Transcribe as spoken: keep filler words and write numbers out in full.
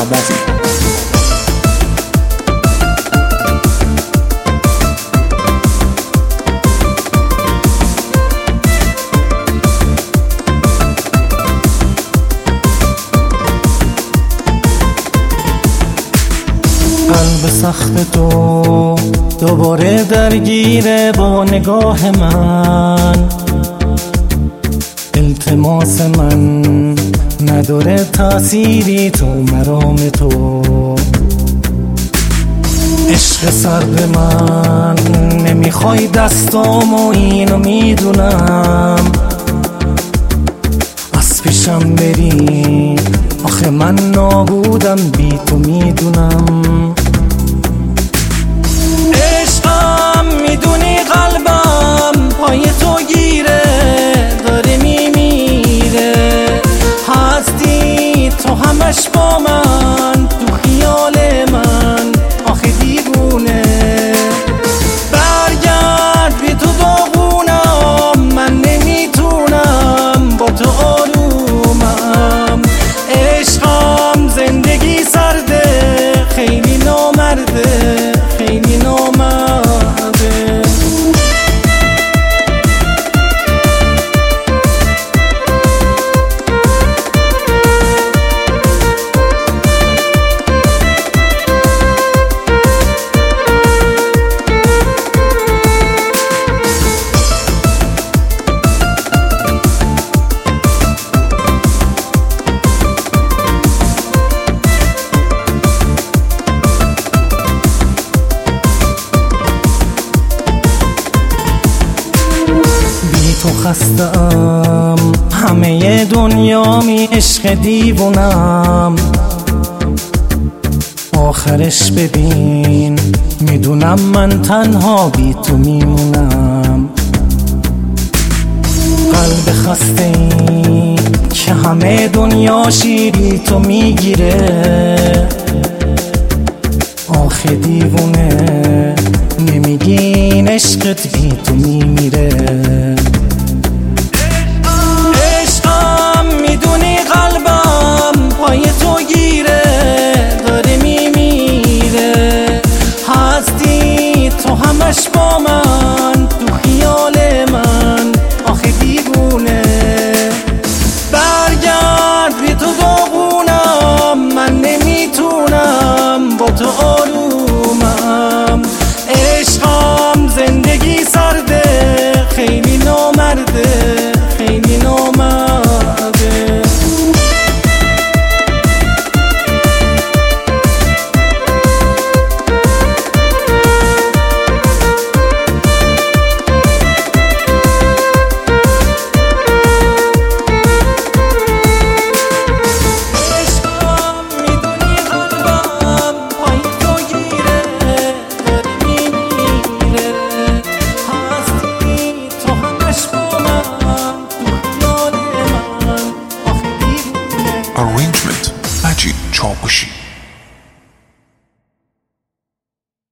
محبت. قلب سخت تو دوباره درگیره با نگاه من، التماس من نداره تأثیری تو مرام تو. عشق سرد من نمیخوای دستامو، اینو میدونم، از پیشم بری آخه من نابودم بی تو میدونم. عشقم میدونی قلبم پای تو گیره داره میمیره، هستی تو همش با من تو خیال من آخه دیوونه. برگرد بی تو داغونم، من نمیتونم با تو آرومم. عشقم زندگی سرده خیلی نامرده خیلی نامرده. تو خستم همه دنیا می عشق دیوونم، آخرش ببین میدونم من تنها بی تو میمونم. قلب خسته ای که همه دنیا شیری تو میگیره، آخه دیوونه نمیگین عشقت بی تو میمیره. پای تو گیره داره میمیره، هستی تو همش با من تو خیال من آخه دیوونه. برگرد بی تو داغونم، من نمیتونم با تو